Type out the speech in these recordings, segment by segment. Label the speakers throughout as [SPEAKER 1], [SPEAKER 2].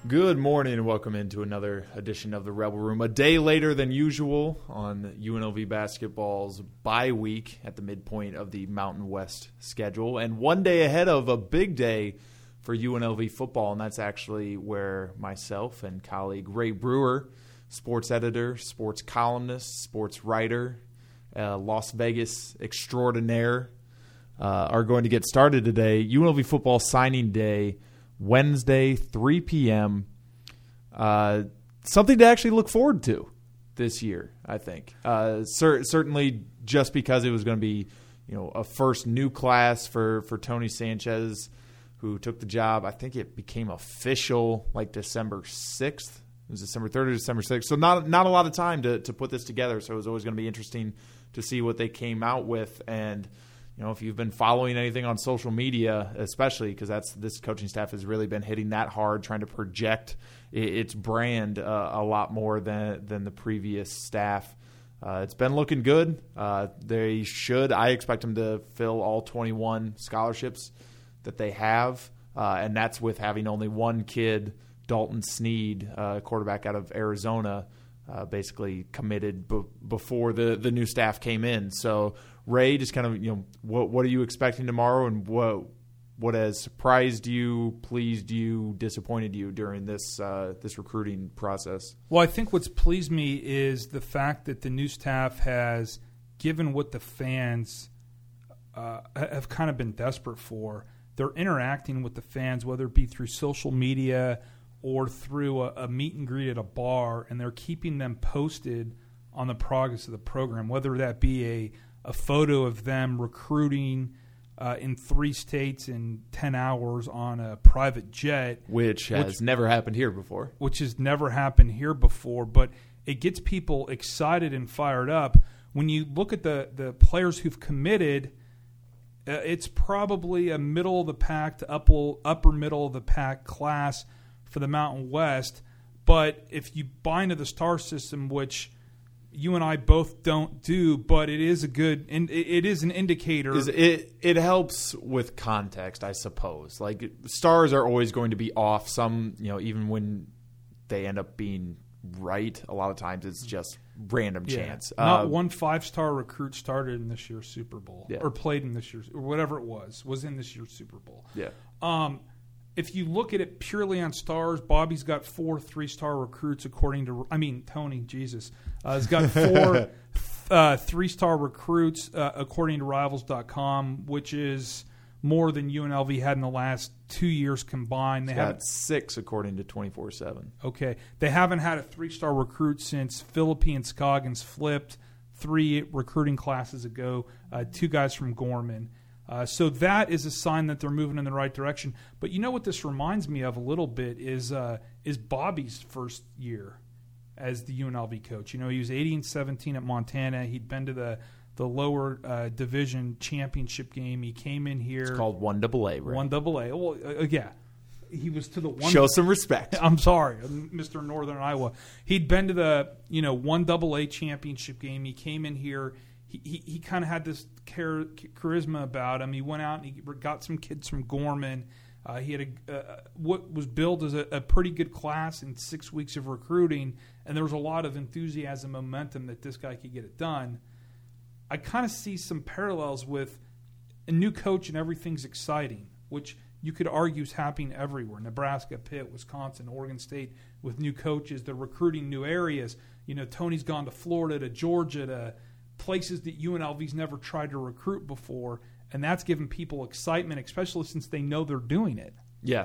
[SPEAKER 1] Good morning and welcome into another edition of the Rebel Room. A day later than usual on UNLV basketball's bye week at the midpoint of the Mountain West schedule, and one day ahead of a big day for UNLV football, and that's actually where myself and colleague Ray Brewer, sports editor, sports columnist, sports writer, Las Vegas extraordinaire, are going to get started today. UNLV football signing day, Wednesday, 3 p.m. Something to actually look forward to this year, I think. Certainly just because it was going to be, a first new class for Tony Sanchez, who took the job. I think it became official like December 6th. It was December 3rd or December 6th. So not a lot of time to put this together. So it was always going to be interesting to see what they came out with. And if you've been following anything on social media, especially because this coaching staff has really been hitting that hard, trying to project its brand a lot more than the previous staff. It's been looking good. I expect them to fill all 21 scholarships that they have, and that's with having only one kid, Dalton Sneed, quarterback out of Arizona, basically committed before the new staff came in. So Ray, just kind of, what are you expecting tomorrow, and what has surprised you, pleased you, disappointed you during this recruiting process?
[SPEAKER 2] Well, I think what's pleased me is the fact that the new staff has given what the fans have kind of been desperate for. They're interacting with the fans, whether it be through social media or through a meet and greet at a bar, and they're keeping them posted on the progress of the program, whether that be a photo of them recruiting in 3 states in 10 hours on a private jet.
[SPEAKER 1] Which has never happened here before.
[SPEAKER 2] But it gets people excited and fired up. When you look at the players who've committed, it's probably a middle-of-the-pack to upper middle-of-the-pack class for the Mountain West. But if you buy into the star system, which you and I both don't do, but it is it is an indicator.
[SPEAKER 1] It helps with context, I suppose. Like, stars are always going to be off. Some, even when they end up being right, a lot of times it's just random chance.
[SPEAKER 2] Not one 5-star recruit started in this year's Super Bowl or played in this year's, or whatever it was in this year's Super Bowl.
[SPEAKER 1] Yeah.
[SPEAKER 2] If you look at it purely on stars, Bobby's got 4 3-star recruits Tony, Jesus, has got 4 3-star recruits according to Rivals.com, which is more than UNLV had in the last 2 years combined. They
[SPEAKER 1] got 6 according to 24/7.
[SPEAKER 2] Okay. They haven't had a 3-star recruit since Philippine Scoggins flipped 3 recruiting classes ago, 2 guys from Gorman. So that is a sign that they're moving in the right direction. But you know what this reminds me of a little bit is Bobby's first year as the UNLV coach. He was 80-17 at Montana. He'd been to the lower division championship game. He came in here.
[SPEAKER 1] It's called 1AA, right?
[SPEAKER 2] 1AA. Well, yeah. He was to the one.
[SPEAKER 1] Show some respect.
[SPEAKER 2] I'm sorry, Mr. Northern Iowa. He'd been to the 1AA championship game. He came in here. He kind of had this charisma about him. He went out and he got some kids from Gorman. He had what was billed as a pretty good class in 6 weeks of recruiting, and there was a lot of enthusiasm, momentum that this guy could get it done. I kind of see some parallels with a new coach and everything's exciting, which you could argue is happening everywhere. Nebraska, Pitt, Wisconsin, Oregon State with new coaches. They're recruiting new areas. Tony's gone to Florida, to Georgia, to places that UNLV's never tried to recruit before, and that's given people excitement, especially since they know they're doing it.
[SPEAKER 1] Yeah.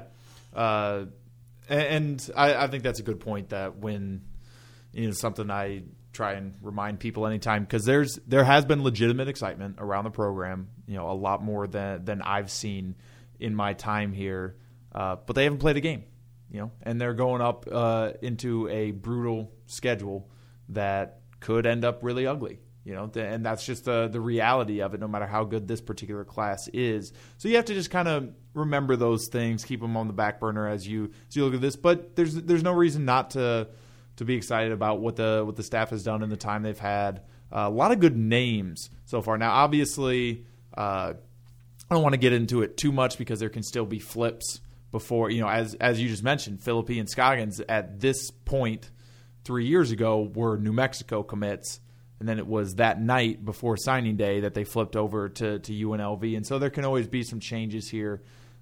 [SPEAKER 1] And I think that's a good point, that when something I try and remind people anytime, because there has been legitimate excitement around the program, a lot more than I've seen in my time here, but they haven't played a game, and they're going up into a brutal schedule that could end up really ugly. And that's just the reality of it, no matter how good this particular class is. So you have to just kind of remember those things, keep them on the back burner as you look at this. But there's no reason not to be excited about what the staff has done in the time they've had. A lot of good names so far. Now, obviously, I don't want to get into it too much because there can still be flips before, as you just mentioned, Philippi and Scoggins at this point 3 years ago were New Mexico commits. And then it was that night before signing day that they flipped over to UNLV. And so there can always be some changes here.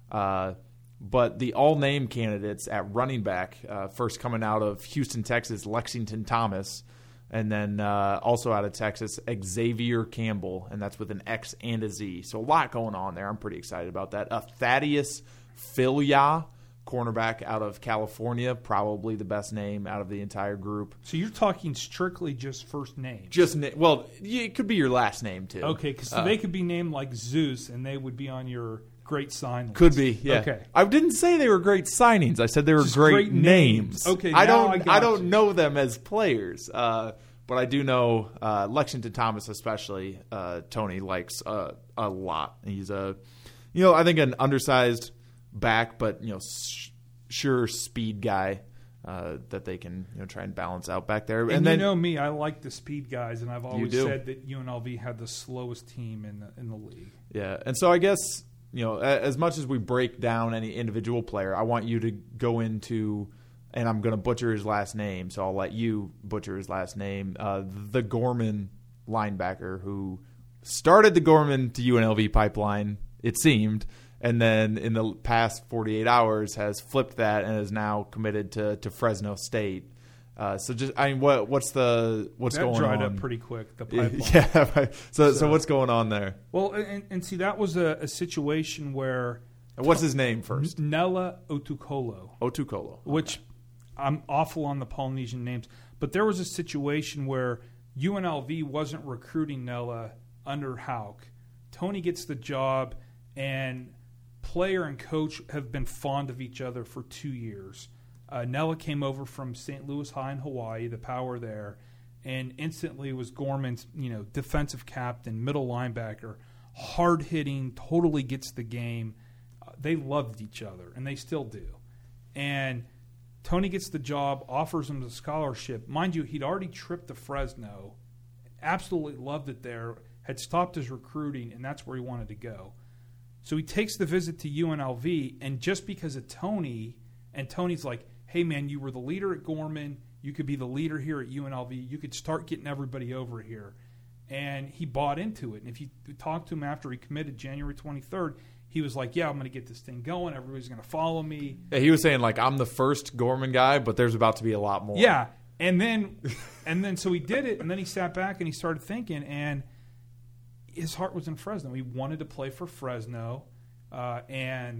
[SPEAKER 1] But the all-name candidates at running back, first coming out of Houston, Texas, Lexington Thomas, and then also out of Texas, Xavier Campbell, and that's with an X and a Z. So a lot going on there. I'm pretty excited about that. Thaddeus Filia, cornerback out of California, probably the best name out of the entire group.
[SPEAKER 2] So you're talking strictly just first name?
[SPEAKER 1] It could be your last name too.
[SPEAKER 2] Okay, because they could be named like Zeus, and they would be on your great sign list.
[SPEAKER 1] Could be, yeah.
[SPEAKER 2] Okay.
[SPEAKER 1] I didn't say they were great signings. I said they were
[SPEAKER 2] Just
[SPEAKER 1] great names.
[SPEAKER 2] Okay,
[SPEAKER 1] I
[SPEAKER 2] now
[SPEAKER 1] don't know them as players, but I do know Lexington Thomas, especially. Tony likes a lot. He's I think an undersized back, but sure speed guy that they can try and balance out back there.
[SPEAKER 2] And then, me, I like the speed guys, and I've always said that UNLV had the slowest team in the league.
[SPEAKER 1] Yeah, and so I guess as much as we break down any individual player, I want you to go into, and I'm going to butcher his last name, so I'll let you butcher his last name. The Gorman linebacker who started the Gorman to UNLV pipeline, it seemed. And then in the past 48 hours has flipped that and is now committed to Fresno State. What's going on?
[SPEAKER 2] That dried up pretty quick, the pipeline.
[SPEAKER 1] Yeah. Right. So what's going on there?
[SPEAKER 2] Well, and see, that was a situation where.
[SPEAKER 1] What's his name first?
[SPEAKER 2] Nella Otukolo. Which I'm awful on the Polynesian names, but there was a situation where UNLV wasn't recruiting Nella under Houck. Tony gets the job, and player and coach have been fond of each other for 2 years. Nella came over from St. Louis High in Hawaii, the power there, and instantly was Gorman's, defensive captain, middle linebacker, hard hitting, totally gets the game. They loved each other, and they still do. And Tony gets the job, offers him the scholarship. Mind you, he'd already tripped to Fresno, absolutely loved it there, had stopped his recruiting, and that's where he wanted to go. So he takes the visit to UNLV, and just because of Tony, and Tony's like, hey, man, you were the leader at Gorman. You could be the leader here at UNLV. You could start getting everybody over here. And he bought into it. And if you talk to him after he committed January 23rd, he was like, yeah, I'm going to get this thing going. Everybody's going to follow me.
[SPEAKER 1] Yeah, he was saying, I'm the first Gorman guy, but there's about to be a lot more.
[SPEAKER 2] Yeah. And then so he did it, and then he sat back and he started thinking, and his heart was in Fresno. He wanted to play for Fresno, and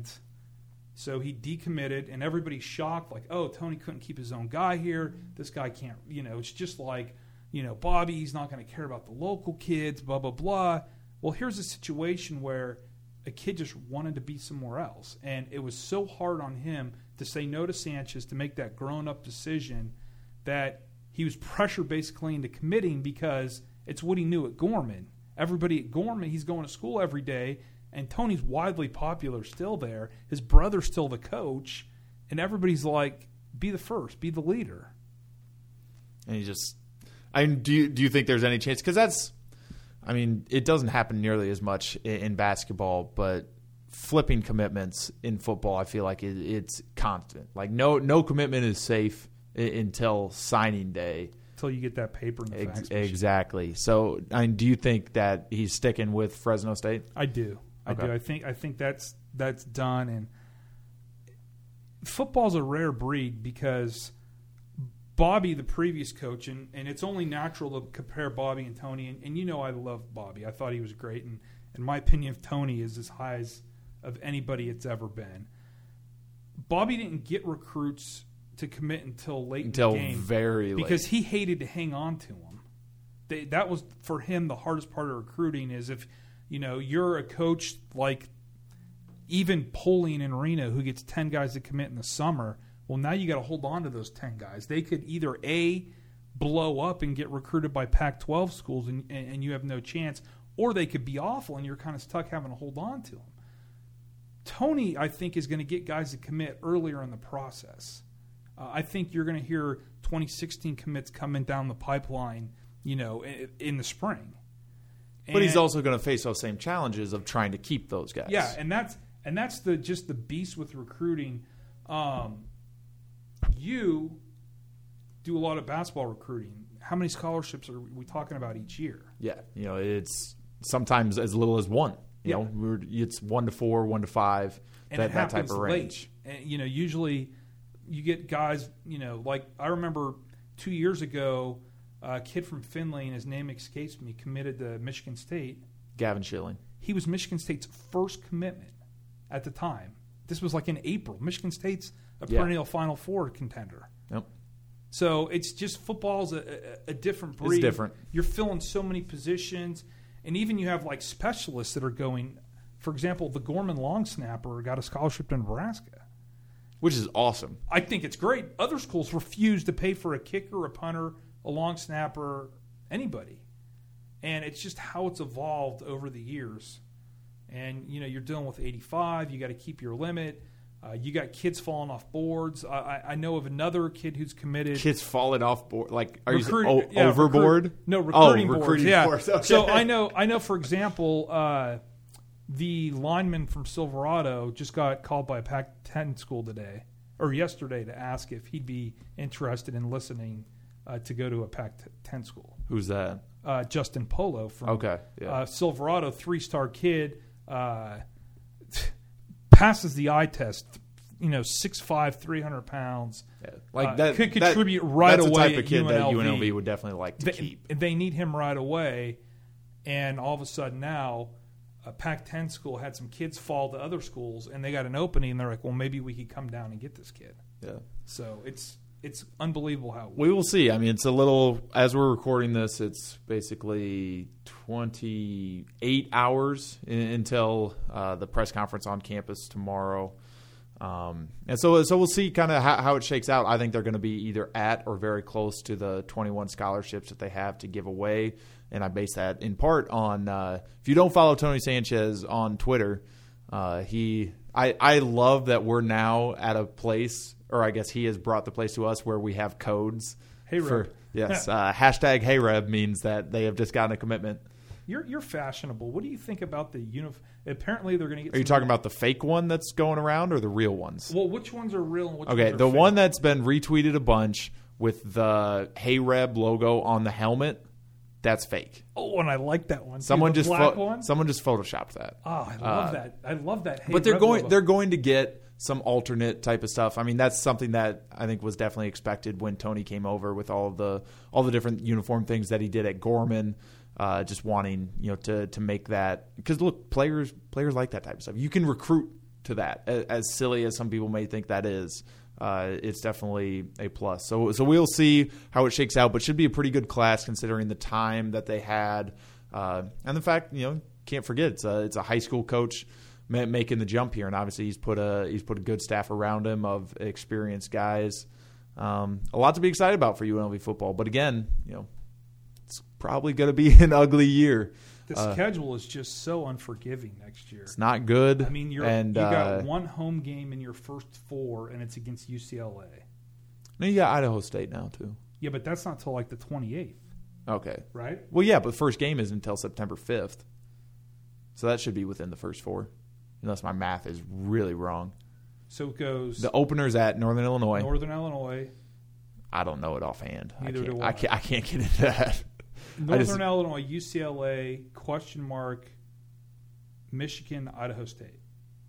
[SPEAKER 2] so he decommitted, and everybody's shocked, like, oh, Tony couldn't keep his own guy here. This guy can't, it's just like, Bobby, he's not going to care about the local kids, blah, blah, blah. Well, here's a situation where a kid just wanted to be somewhere else, and it was so hard on him to say no to Sanchez, to make that grown-up decision, that he was pressured basically into committing because it's what he knew at Gorman. Everybody at Gorman, he's going to school every day, and Tony's widely popular still there. His brother's still the coach, and everybody's like, be the first, be the leader.
[SPEAKER 1] And do you think there's any chance? Because it doesn't happen nearly as much in basketball, but flipping commitments in football, I feel like it's constant. Like no commitment is safe until signing day.
[SPEAKER 2] Until you get that paper in the fax machine.
[SPEAKER 1] Exactly. So, do you think that he's sticking with Fresno State?
[SPEAKER 2] I do. Okay. I think that's done. And football's a rare breed because Bobby, the previous coach, and it's only natural to compare Bobby and Tony. And I love Bobby. I thought he was great. And in my opinion, Tony is as high as of anybody it's ever been. Bobby didn't get recruits to commit until late in the game.
[SPEAKER 1] Very late.
[SPEAKER 2] Because he hated to hang on to them. That was, for him, the hardest part of recruiting is if, you're a coach like even Pauline in Reno who gets 10 guys to commit in the summer, well, now you got to hold on to those 10 guys. They could either, A, blow up and get recruited by Pac-12 schools and you have no chance, or they could be awful and you're kind of stuck having to hold on to them. Tony, I think, is going to get guys to commit earlier in the process. I think you're going to hear 2016 commits coming down the pipeline, in the spring.
[SPEAKER 1] But he's also going to face those same challenges of trying to keep those guys.
[SPEAKER 2] Yeah, and And that's just the beast with recruiting. You do a lot of basketball recruiting. How many scholarships are we talking about each year?
[SPEAKER 1] Yeah, it's sometimes as little as one. You know, it's 1 to 4, 1 to 5,
[SPEAKER 2] and that type of range. And, usually you get guys, like I remember 2 years ago, a kid from Findlay, and his name escapes me, committed to Michigan State.
[SPEAKER 1] Gavin Schilling.
[SPEAKER 2] He was Michigan State's first commitment at the time. This was like in April. Michigan State's a perennial Final Four contender.
[SPEAKER 1] Yep.
[SPEAKER 2] So it's just football's a different breed.
[SPEAKER 1] It's different.
[SPEAKER 2] You're filling so many positions, and even you have like specialists that are going. For example, the Gorman long snapper got a scholarship to Nebraska,
[SPEAKER 1] which is awesome.
[SPEAKER 2] I think it's great. Other schools refuse to pay for a kicker, a punter, a long snapper, anybody, and it's just how it's evolved over the years. And you're dealing with 85. You got to keep your limit. You got kids falling off boards. I know of another kid who's committed.
[SPEAKER 1] Kids falling off board, like are
[SPEAKER 2] Recruit,
[SPEAKER 1] you overboard?
[SPEAKER 2] Recruiting boards.
[SPEAKER 1] Recruiting
[SPEAKER 2] yeah.
[SPEAKER 1] boards. Okay.
[SPEAKER 2] So I know. For example, the lineman from Silverado just got called by a Pac-10 school today or yesterday to ask if he'd be interested in listening to go to a Pac-10 school.
[SPEAKER 1] Who's that?
[SPEAKER 2] Justin Polo from Silverado, 3-star kid. Passes the eye test, 6'5", 300 pounds.
[SPEAKER 1] Yeah. Like that
[SPEAKER 2] could contribute right away.
[SPEAKER 1] That's the type of kid
[SPEAKER 2] at
[SPEAKER 1] that
[SPEAKER 2] UNLV.
[SPEAKER 1] UNLV would definitely like to keep.
[SPEAKER 2] They need him right away, and all of a sudden now, a Pac-10 school had some kids fall to other schools, and they got an opening, and they're like, well, maybe we could come down and get this kid.
[SPEAKER 1] Yeah.
[SPEAKER 2] So it's unbelievable how
[SPEAKER 1] we will see. I mean, it's a little, as we're recording this, it's basically 28 hours until the press conference on campus tomorrow. And so we'll see kind of how it shakes out. I think they're going to be either at or very close to the 21 scholarships that they have to give away. And I base that in part on if you don't follow Tony Sanchez on Twitter, I love that we're now at a place, or I guess he has brought the place to us where we have codes.
[SPEAKER 2] HeyReb.
[SPEAKER 1] Yes. Hashtag HeyReb means that they have just gotten a commitment.
[SPEAKER 2] You're fashionable. What do you think about the uniform? Apparently they're going to get.
[SPEAKER 1] Are you talking about the fake one that's going around or the real ones?
[SPEAKER 2] Well, which ones are real and which ones are
[SPEAKER 1] the
[SPEAKER 2] fake?
[SPEAKER 1] One that's been retweeted a bunch with the HeyReb logo on the helmet, that's fake.
[SPEAKER 2] Oh, and I like that one.
[SPEAKER 1] Someone just
[SPEAKER 2] one?
[SPEAKER 1] Someone just photoshopped that.
[SPEAKER 2] Oh, I love that. I love that.
[SPEAKER 1] But they're going to get some alternate type of stuff. I mean, that's something that I think was definitely expected when Tony came over with all the different uniform things that he did at Gorman. Just wanting to make that, because look, players like that type of stuff. You can recruit to that. As silly as some people may think that is, it's definitely a plus. So we'll see how it shakes out, but should be a pretty good class considering the time that they had, and the fact can't forget it's a high school coach making the jump here, and obviously he's put a good staff around him of experienced guys. A lot to be excited about for UNLV football, but again, it's probably going to be an ugly year.
[SPEAKER 2] The schedule is just so unforgiving next year.
[SPEAKER 1] It's not good.
[SPEAKER 2] I mean, you got one home game in your first 4, and it's against UCLA.
[SPEAKER 1] No, you got Idaho State now, too.
[SPEAKER 2] Yeah, but that's not till like the 28th.
[SPEAKER 1] Okay.
[SPEAKER 2] Right?
[SPEAKER 1] Well, yeah, but first game isn't until September 5th. So that should be within the first 4, unless my math is really wrong.
[SPEAKER 2] So it goes...
[SPEAKER 1] The opener's at Northern Illinois.
[SPEAKER 2] Northern Illinois.
[SPEAKER 1] I don't know it offhand.
[SPEAKER 2] Neither do
[SPEAKER 1] I can't get into that.
[SPEAKER 2] Northern Illinois, UCLA, ? Michigan, Idaho State.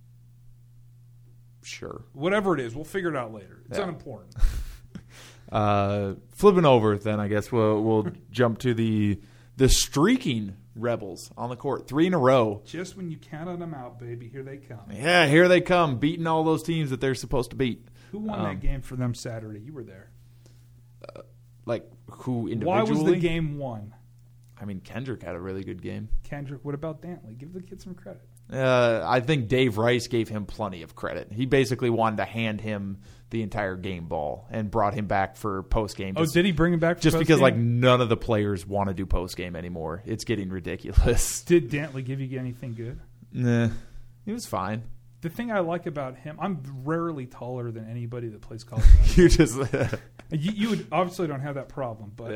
[SPEAKER 1] Sure.
[SPEAKER 2] Whatever it is, we'll figure it out later. It's unimportant.
[SPEAKER 1] Flipping over, then I guess we'll jump to the streaking Rebels on the court, 3 in a row.
[SPEAKER 2] Just when you counted them out, baby, here they come.
[SPEAKER 1] Yeah, here they come, beating all those teams that they're supposed to beat.
[SPEAKER 2] Who won that game for them Saturday? You were there.
[SPEAKER 1] Like who individually?
[SPEAKER 2] Why was the game won?
[SPEAKER 1] I mean, Kendrick had a really good game.
[SPEAKER 2] Kendrick, what about Dantley? Give the kid some credit.
[SPEAKER 1] I think Dave Rice gave him plenty of credit. He basically wanted to hand him the entire game ball and brought him back for post-game.
[SPEAKER 2] Oh, did he bring him back for
[SPEAKER 1] just
[SPEAKER 2] post-game?
[SPEAKER 1] because none of the players want to do post-game anymore. It's getting ridiculous.
[SPEAKER 2] Did Dantley give you anything good?
[SPEAKER 1] Nah, he was fine.
[SPEAKER 2] The thing I like about him, I'm rarely taller than anybody that plays college basketball.
[SPEAKER 1] You just
[SPEAKER 2] you would obviously don't have that problem, but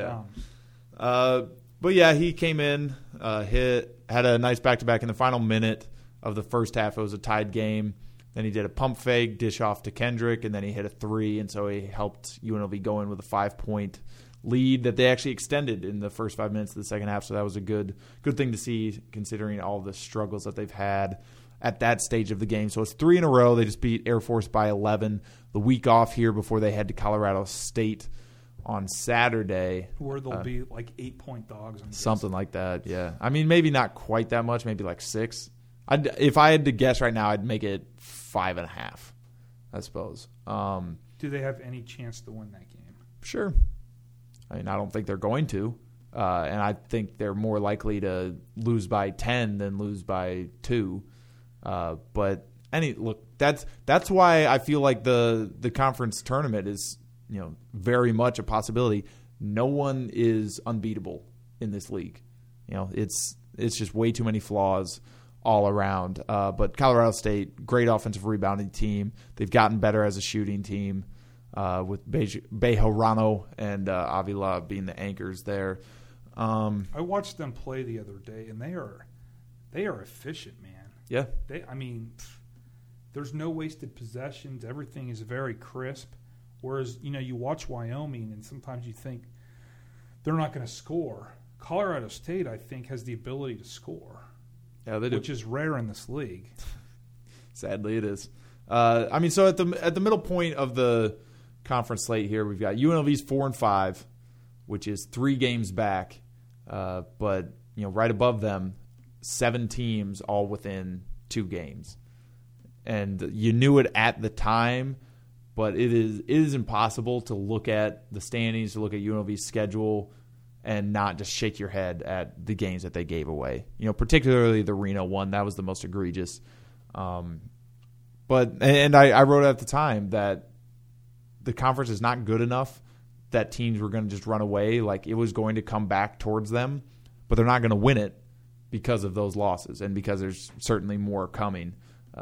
[SPEAKER 1] yeah. But yeah, he came in, had a nice back-to-back in the final minute. of the first half, it was a tied game. Then he did a pump fake, dish off to Kendrick, and then he hit a 3, and so he helped UNLV go in with a 5-point lead that they actually extended in the first 5 minutes of the second half. So that was a good thing to see, considering all the struggles that they've had at that stage of the game. So it's 3 in a row. They just beat Air Force by 11. The week off here before they head to Colorado State on Saturday.
[SPEAKER 2] Where they'll be like 8-point dogs.
[SPEAKER 1] Something like that, yeah. I mean, maybe not quite that much, maybe like 6. If I had to guess right now, I'd make it 5.5, I suppose.
[SPEAKER 2] Do they have any chance to win that game?
[SPEAKER 1] Sure. I mean, I don't think they're going to. And I think they're more likely to lose by 10 than lose by 2. But that's why I feel like the conference tournament is, very much a possibility. No one is unbeatable in this league. It's just way too many flaws all around. But Colorado State, great offensive rebounding team. They've gotten better as a shooting team with Bejarano and Avila being the anchors there.
[SPEAKER 2] I watched them play the other day, and they are efficient, man.
[SPEAKER 1] Yeah.
[SPEAKER 2] There's no wasted possessions. Everything is very crisp. Whereas, you watch Wyoming, and sometimes you think they're not going to score. Colorado State, I think, has the ability to score.
[SPEAKER 1] Yeah, they do.
[SPEAKER 2] Which is rare in this league.
[SPEAKER 1] Sadly, it is. So at the middle point of the conference slate here, we've got UNLV's 4-5, which is 3 games back. But right above them, 7 teams all within 2 games, and you knew it at the time. But it is impossible to look at the standings, to look at UNLV's schedule, and not just shake your head at the games that they gave away. Particularly the Reno one. That was the most egregious. I wrote at the time that the conference is not good enough that teams were going to just run away. Like, it was going to come back towards them, but they're not going to win it because of those losses and because there's certainly more coming.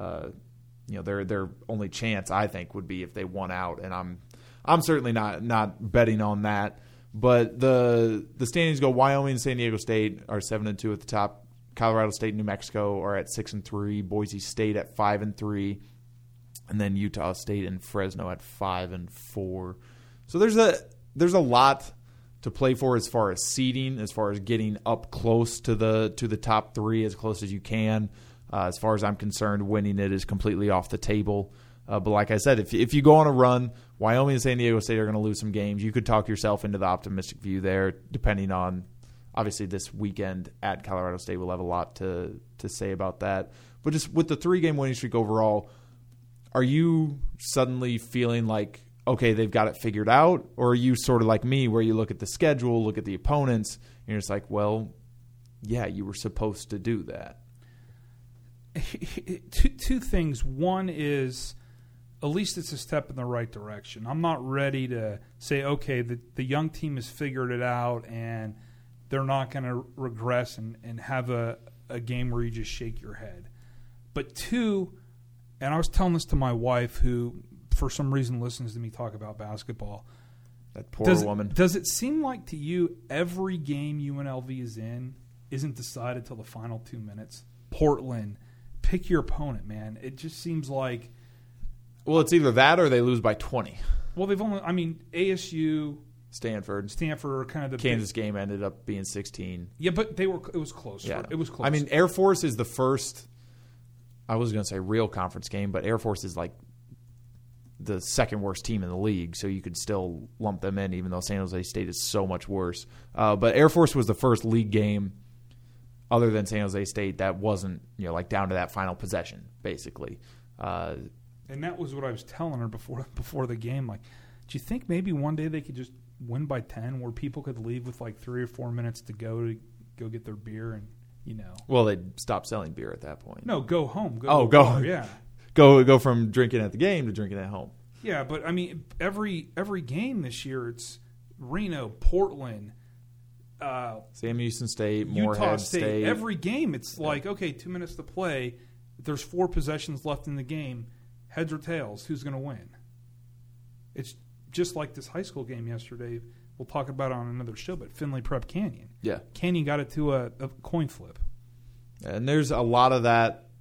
[SPEAKER 1] Their only chance, I think, would be if they won out, and I'm certainly not betting on that. But the standings go: Wyoming and San Diego State are 7-2 at the top. Colorado State and New Mexico are at 6-3. Boise State at 5-3, and then Utah State and Fresno at 5-4. So there's a lot to play for as far as seeding, as far as getting up close to the top 3, as close as you can. As far as I'm concerned, winning it is completely off the table. But like I said, if you go on a run, Wyoming and San Diego State are going to lose some games. You could talk yourself into the optimistic view there, depending on, obviously, this weekend at Colorado State. We'll have a lot to say about that. But just with the 3-game winning streak overall, are you suddenly feeling like, okay, they've got it figured out? Or are you sort of like me, where you look at the schedule, look at the opponents, and you're just like, well, yeah, you were supposed to do that?
[SPEAKER 2] Two things. One is, at least it's a step in the right direction. I'm not ready to say, okay, the young team has figured it out and they're not going to regress and have a game where you just shake your head. But 2, and I was telling this to my wife, who for some reason listens to me talk about basketball.
[SPEAKER 1] That poor woman.
[SPEAKER 2] Does it seem like to you every game UNLV is in isn't decided till the final 2 minutes? Portland. Pick your opponent, man. It just seems like...
[SPEAKER 1] Well, it's either that or they lose by 20.
[SPEAKER 2] Well, ASU...
[SPEAKER 1] Stanford
[SPEAKER 2] are kind of the...
[SPEAKER 1] Kansas game ended up being 16.
[SPEAKER 2] Yeah, but it was close.
[SPEAKER 1] Yeah.
[SPEAKER 2] It was close.
[SPEAKER 1] I mean, Air Force is the first... I was going to say real conference game, but Air Force is like the second worst team in the league, so you could still lump them in, even though San Jose State is so much worse. But Air Force was the first league game other than San Jose State that wasn't, down to that final possession, basically.
[SPEAKER 2] And that was what I was telling her before the game. Like, do you think maybe one day they could just win by 10, where people could leave with like 3 or 4 minutes to go get their beer and,
[SPEAKER 1] Well, they'd stop selling beer at that point.
[SPEAKER 2] No, go home.
[SPEAKER 1] Go.
[SPEAKER 2] Yeah.
[SPEAKER 1] Go from drinking at the game to drinking at home.
[SPEAKER 2] Yeah, but I mean, every game this year, it's Reno, Portland,
[SPEAKER 1] Sam Houston State,
[SPEAKER 2] Utah
[SPEAKER 1] Morehead
[SPEAKER 2] State. Every game, it's like, okay, 2 minutes to play. There's 4 possessions left in the game. Heads or tails, who's going to win? It's just like this high school game yesterday. We'll talk about it on another show, but Finley Prep Canyon.
[SPEAKER 1] Yeah.
[SPEAKER 2] Canyon got it to a coin flip.
[SPEAKER 1] And there's a lot of that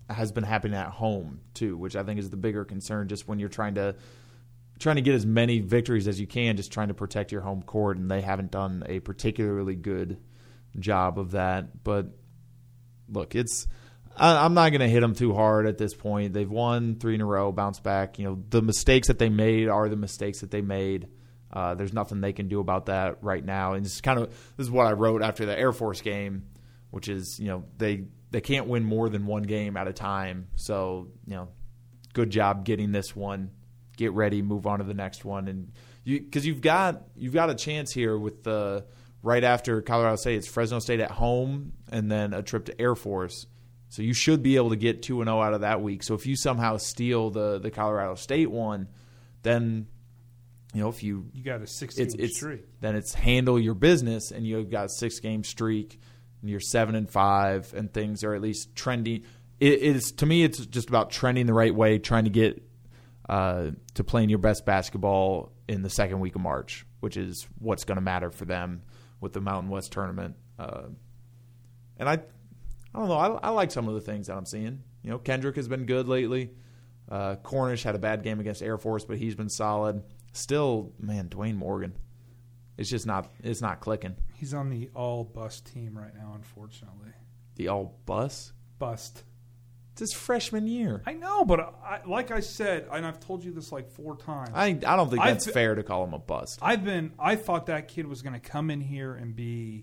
[SPEAKER 1] has been happening at home too, which I think is the bigger concern. Just when you're trying to get as many victories as you can, just trying to protect your home court, and they haven't done a particularly good job of that. But look, I'm not going to hit them too hard at this point. They've won 3 in a row, bounced back. The mistakes that they made are the mistakes that they made. There's nothing they can do about that right now. And this is what I wrote after the Air Force game, which is, they can't win more than one game at a time. So, good job getting this one. Get ready, move on to the next one. And because you've got a chance here with right after Colorado State, it's Fresno State at home and then a trip to Air Force. So you should be able to get 2-0 out of that week. So if you somehow steal the Colorado State one, then if you
[SPEAKER 2] got a 6-game streak,
[SPEAKER 1] then it's handle your business, and you've got a 6-game streak, and you're 7-5, and things are at least trending. It is, to me, it's just about trending the right way, trying to get to playing your best basketball in the second week of March, which is what's going to matter for them with the Mountain West tournament. And I don't know. I like some of the things that I'm seeing. Kendrick has been good lately. Cornish had a bad game against Air Force, but he's been solid. Still, man, Dwayne Morgan. It's just not clicking.
[SPEAKER 2] He's on the all-bust team right now, unfortunately.
[SPEAKER 1] The all-bust?
[SPEAKER 2] Bust.
[SPEAKER 1] It's his freshman year.
[SPEAKER 2] I know, but like I said, and I've told you this like 4 times.
[SPEAKER 1] I don't think that's fair to call him a bust.
[SPEAKER 2] I thought that kid was going to come in here and be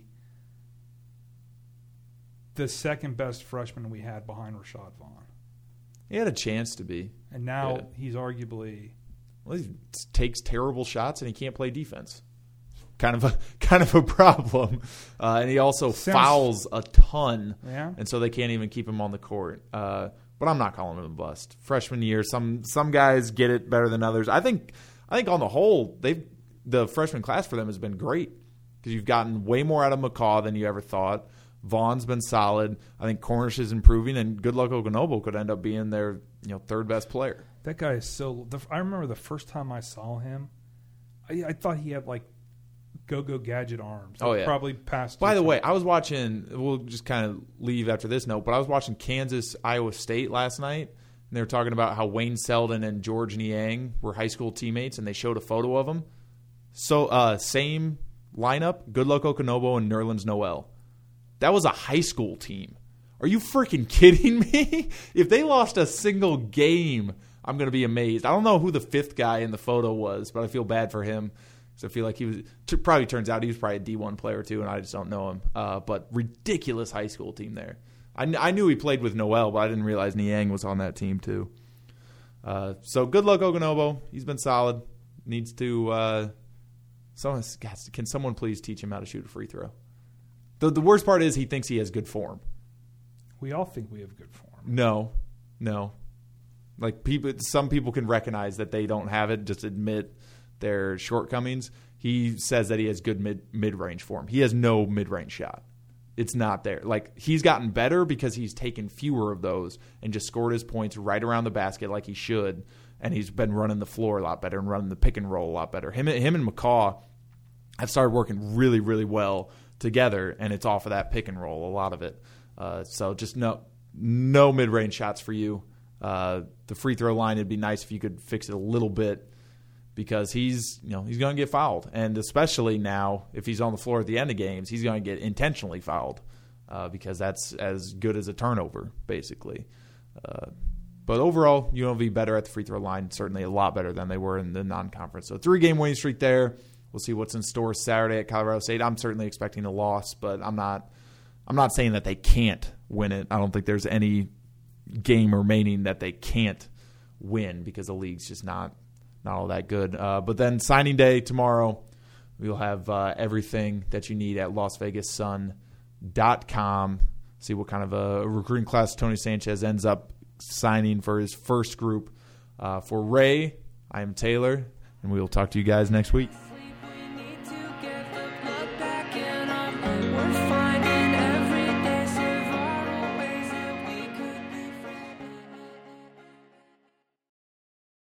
[SPEAKER 2] the second best freshman we had behind Rashad Vaughn.
[SPEAKER 1] He had a chance to be.
[SPEAKER 2] And now he's arguably...
[SPEAKER 1] Well, he takes terrible shots and he can't play defense. Kind of a problem. And he also fouls a ton.
[SPEAKER 2] Yeah.
[SPEAKER 1] And so they can't even keep him on the court. But I'm not calling him a bust. Freshman year, some guys get it better than others. I think on the whole, the freshman class for them has been great because you've gotten way more out of McCaw than you ever thought. Vaughn's been solid. I think Cornish is improving, and Good Luck Okonobo could end up being their third best player.
[SPEAKER 2] That guy is so. I remember the first time I saw him, I thought he had like go-go gadget arms.
[SPEAKER 1] Oh yeah,
[SPEAKER 2] probably past.
[SPEAKER 1] By the way, I was watching. We'll just kind of leave after this note, but I was watching Kansas Iowa State last night, and they were talking about how Wayne Selden and George Niang were high school teammates, and they showed a photo of them. So same lineup: Good Luck Okonobo and Nerlens Noel. That was a high school team. Are you freaking kidding me? If they lost a single game, I'm going to be amazed. I don't know who the 5th guy in the photo was, but I feel bad for him because I feel like he was probably turns out he was probably a D1 player too, and I just don't know him. But ridiculous high school team there. I knew he played with Noel, but I didn't realize Niang was on that team too. So good luck, Okonobo. He's been solid. Needs to can someone please teach him how to shoot a free throw? The worst part is he thinks he has good form.
[SPEAKER 2] We all think we have good form.
[SPEAKER 1] No. Like some people can recognize that they don't have it, just admit their shortcomings. He says that he has good mid-range form. He has no mid-range shot. It's not there. Like, he's gotten better because he's taken fewer of those and just scored his points right around the basket like he should. And he's been running the floor a lot better and running the pick and roll a lot better. Him and McCaw have started working really, really well together, and it's off of that pick and roll, a lot of it. So just no mid-range shots for you. The free throw line, it'd be nice if you could fix it a little bit because he's going to get fouled. And especially now, if he's on the floor at the end of games, he's going to get intentionally fouled because that's as good as a turnover, basically. But overall, UNLV better at the free throw line, certainly a lot better than they were in the non-conference. So 3-game winning streak there. We'll see what's in store Saturday at Colorado State. I'm certainly expecting a loss, but I'm not saying that they can't win it. I don't think there's any game remaining that they can't win because the league's just not all that good. But then signing day tomorrow, we'll have everything that you need at LasVegasSun.com. See what kind of a recruiting class Tony Sanchez ends up signing for his first group. For Ray, I am Taylor, and we will talk to you guys next week.